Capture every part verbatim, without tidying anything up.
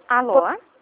Alô?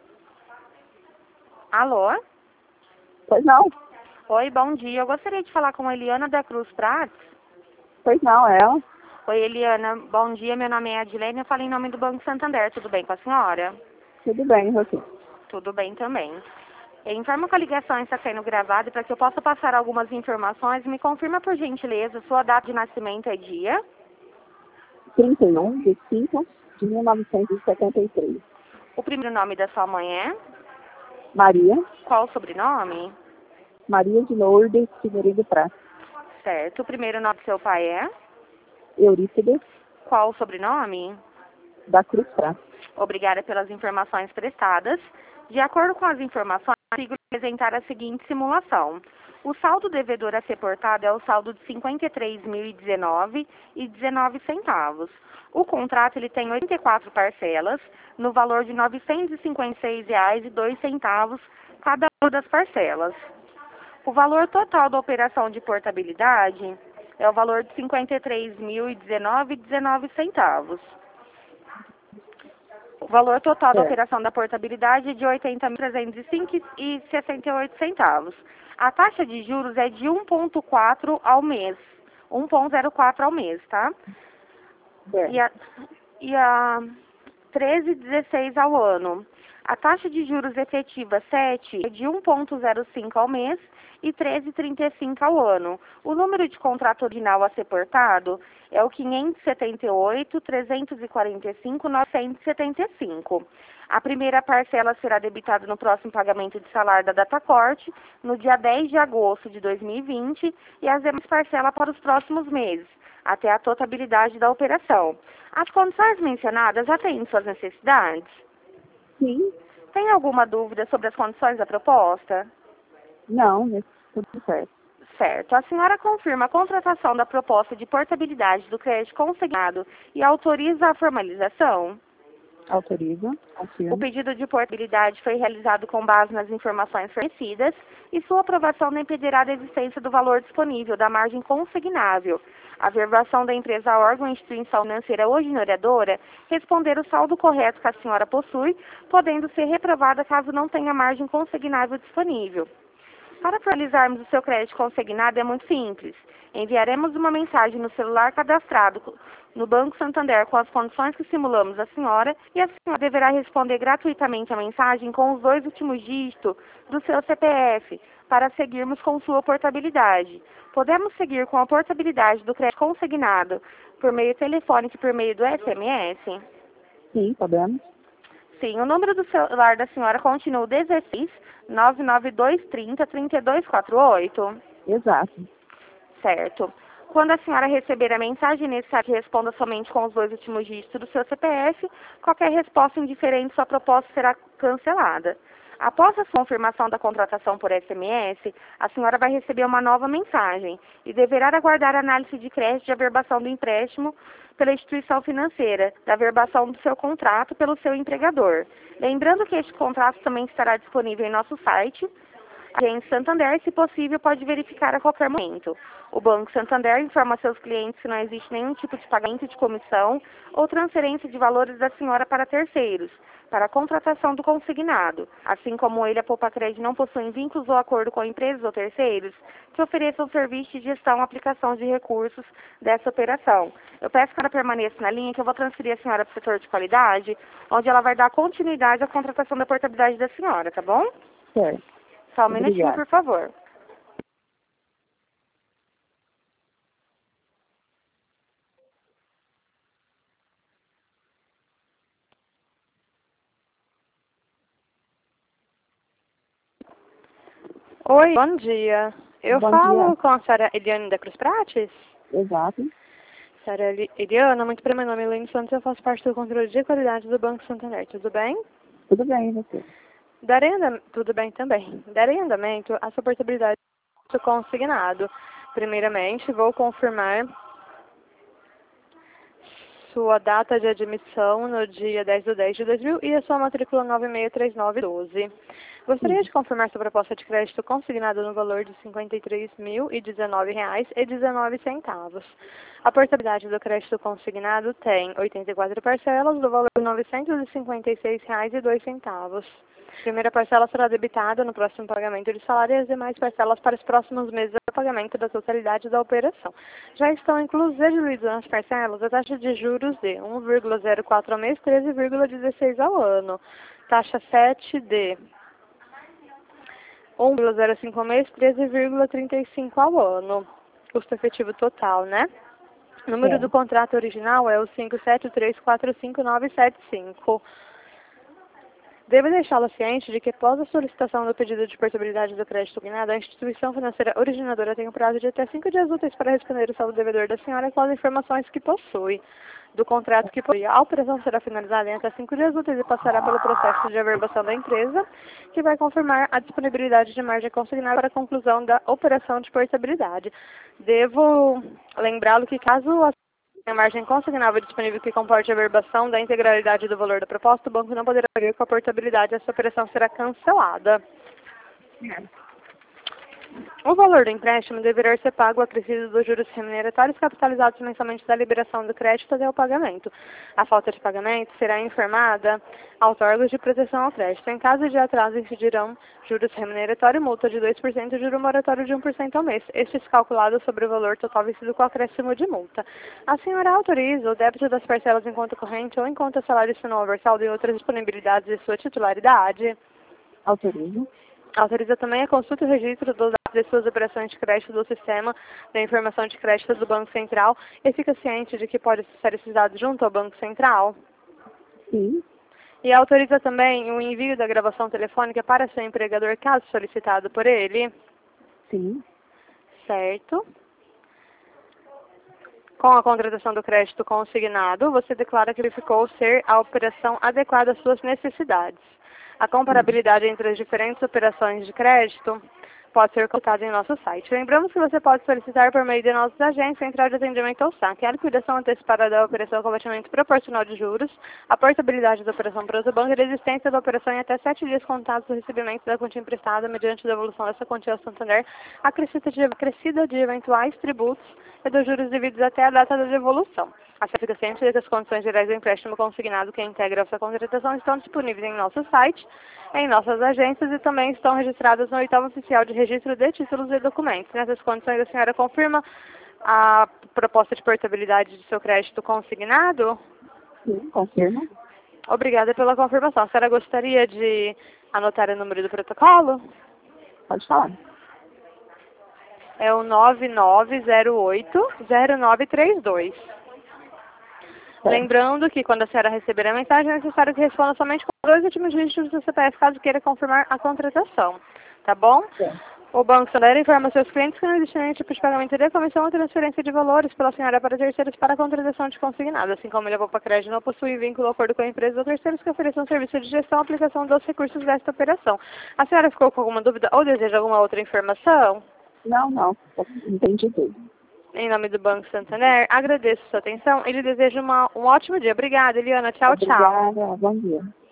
Alô? Pois não. Oi, bom dia. Eu gostaria de falar com a Eliana da Cruz Prates. Pois não, é ela. Oi, Eliana. Bom dia. Meu nome é Adilene. Eu falo em nome do Banco Santander. Tudo bem com a senhora? Tudo bem, e você? Tudo bem também. Informa que a ligação está sendo gravada e para que eu possa passar algumas informações, me confirma, por gentileza, sua data de nascimento e dia. trinta e um de cinco de mil novecentos e setenta e três. O primeiro nome da sua mãe é? Maria. Qual o sobrenome? Maria de Lourdes Figueiredo Prates. Certo. O primeiro nome do seu pai é? Eurípides Qual o sobrenome? da Cruz Prates. Obrigada pelas informações prestadas. De acordo com as informações, consigo apresentar a seguinte simulação. O saldo devedor a ser portado é o saldo de cinquenta e três mil e dezenove reais e dezenove centavos. O contrato ele tem oitenta e quatro parcelas, no valor de novecentos e cinquenta e seis reais e dois centavos cada uma das parcelas. O valor total da operação de portabilidade é o valor de cinquenta e três mil e dezenove reais e dezenove centavos. O valor total da É. operação da portabilidade é de oitenta mil trezentos e cinco reais e sessenta e oito centavos. A taxa de juros é de um vírgula quatro ao mês. um vírgula zero quatro ao mês, tá? É. E a, e a treze vírgula dezesseis ao ano. A taxa de juros efetiva sete é de um vírgula zero cinco ao mês e treze vírgula trinta e cinco ao ano. O número de contrato original a ser portado é o quinhentos e setenta e oito, trezentos e quarenta e cinco, novecentos e setenta e cinco. A primeira parcela será debitada no próximo pagamento de salário da datacorte, no dia dez de agosto de dois mil e vinte, e as demais parcelas para os próximos meses, até a totabilidade da operação. As condições mencionadas atendem suas necessidades? Sim. Tem alguma dúvida sobre as condições da proposta? Não, mas tudo certo. Certo. A senhora confirma a contratação da proposta de portabilidade do crédito consignado e autoriza a formalização? Autoriza. O Confirmo. pedido de portabilidade foi realizado com base nas informações fornecidas e sua aprovação não impedirá da existência do valor disponível da margem consignável. A verbação da empresa, órgão, instituição financeira ou ignoradora responder o saldo correto que a senhora possui, podendo ser reprovada caso não tenha margem consignável disponível. Para finalizarmos o seu crédito consignado é muito simples. Enviaremos uma mensagem no celular cadastrado no Banco Santander com as condições que simulamos a senhora e a senhora deverá responder gratuitamente a mensagem com os dois últimos dígitos do seu C P F para seguirmos com sua portabilidade. Podemos seguir com a portabilidade do crédito consignado por meio telefônico e por meio do S M S? Sim, podemos. Sim, o número do celular da senhora continua dezesseis, nove nove dois trinta, trinta e dois quarenta e oito. Exato. Certo. Quando a senhora receber a mensagem necessária que responda somente com os dois últimos dígitos do seu C P F, qualquer resposta indiferente, sua proposta será cancelada. Após a confirmação da contratação por S M S, a senhora vai receber uma nova mensagem e deverá aguardar a análise de crédito de averbação do empréstimo pela instituição financeira, da averbação do seu contrato pelo seu empregador. Lembrando que este contrato também estará disponível em nosso site, Agência Santander, se possível, pode verificar a qualquer momento. O Banco Santander informa seus clientes que não existe nenhum tipo de pagamento de comissão ou transferência de valores da senhora para terceiros, para a contratação do consignado. Assim como ele, a Poupa Crédito não possui vínculos ou acordo com empresas ou terceiros que ofereçam serviço de gestão ou aplicação de recursos dessa operação. Eu peço que ela permaneça na linha, que eu vou transferir a senhora para o setor de qualidade, onde ela vai dar continuidade à contratação da portabilidade da senhora, tá bom? Certo. Só um minutinho, Obrigada. por favor. Oi, bom dia. Eu Bom falo dia. com a senhora Eliane da Cruz Prates? Exato. Senhora Eli- Eliana, muito bem, meu nome é Helene Santos, eu faço parte do controle de qualidade do Banco Santander, tudo bem? Tudo bem, e você? Darei andam- Tudo bem também. Darei andamento à sua portabilidade do consignado. Primeiramente, vou confirmar sua data de admissão no dia dez de dez de dois mil e a sua matrícula nove seis três nove um dois. Gostaria de confirmar sua proposta de crédito consignada no valor de cinquenta e três mil e dezenove reais e dezenove centavos. A portabilidade do crédito consignado tem oitenta e quatro parcelas do valor de novecentos e cinquenta e seis reais e dois centavos. A primeira parcela será debitada no próximo pagamento de salário e as demais parcelas para os próximos meses do pagamento da totalidade da operação. Já estão inclusos e diluídos nas parcelas a taxa de juros de um vírgula zero quatro ao mês, treze vírgula dezesseis ao ano. Taxa sete de um vírgula zero cinco ao mês, treze vírgula trinta e cinco ao ano. Custo efetivo total, né? O número É. do contrato original é o cinco sete três quatro cinco nove sete cinco. Devo deixá-la ciente de que, após a solicitação do pedido de portabilidade do crédito consignado, a instituição financeira originadora tem um prazo de até cinco dias úteis para responder o saldo devedor da senhora com as informações que possui do contrato que possui. A operação será finalizada em até cinco dias úteis e passará pelo processo de averbação da empresa, que vai confirmar a disponibilidade de margem consignada para a conclusão da operação de portabilidade. Devo lembrá-lo que, caso a a margem consignável disponível que comporte a averbação da integralidade do valor da proposta, o banco não poderá agir com a portabilidade e essa operação será cancelada. O valor do empréstimo deverá ser pago acrescido dos juros remuneratórios capitalizados mensalmente da liberação do crédito até o pagamento. A falta de pagamento será informada aos órgãos de proteção ao crédito. Em caso de atraso, incidirão juros remuneratórios, multa de dois por cento e juro moratório de um por cento ao mês. Estes calculados sobre o valor total vencido com acréscimo de multa. A senhora autoriza o débito das parcelas em conta corrente ou em conta salário anual, saldo e outras disponibilidades de sua titularidade? Autorizo. Autoriza também a consulta e o registro dos dados de suas operações de crédito do sistema da informação de crédito do Banco Central e fica ciente de que pode acessar esses dados junto ao Banco Central? Sim. E autoriza também o envio da gravação telefônica para seu empregador, caso solicitado por ele? Sim. Certo. Com a contratação do crédito consignado, você declara que verificou ser a operação adequada às suas necessidades. A comparabilidade entre as diferentes operações de crédito pode ser consultada em nosso site. Lembramos que você pode solicitar por meio de nossos agentes, Central de Atendimento ou S A C, a liquidação antecipada da operação com abatimento proporcional de juros, a portabilidade da operação para outro banco e a existência da operação em até sete dias contados do recebimento da quantia emprestada mediante devolução dessa quantia ao Santander, acrescida de, acrescida de eventuais tributos e dos juros devidos até a data da devolução. A senhora fica ciente de que as condições gerais do empréstimo consignado que integra a sua contratação estão disponíveis em nosso site, em nossas agências e também estão registradas no oitavo oficial de registro de títulos e documentos. Nessas condições, a senhora confirma a proposta de portabilidade de seu crédito consignado? Sim, confirma. Obrigada pela confirmação. A senhora gostaria de anotar o número do protocolo? Pode falar. É o nove nove zero oito zero nove três dois. Lembrando que quando a senhora receber a mensagem, é necessário que responda somente com dois últimos dígitos do C P F, caso queira confirmar a contratação. Tá bom? Sim. O Banco Santander informa seus clientes que não existe nenhum tipo de pagamento de comissão ou transferência de valores pela senhora para terceiros para a contratação de consignado. Assim como ele levou para crédito, não possui vínculo ou acordo com a empresa ou terceiros que ofereçam serviço de gestão ou aplicação dos recursos desta operação. A senhora ficou com alguma dúvida ou deseja alguma outra informação? Não, não. Entendi tudo. Em nome do Banco Santander, agradeço sua atenção e lhe desejo uma, um ótimo dia. Obrigada, Eliana. Tchau, tchau. Obrigada. Bom dia.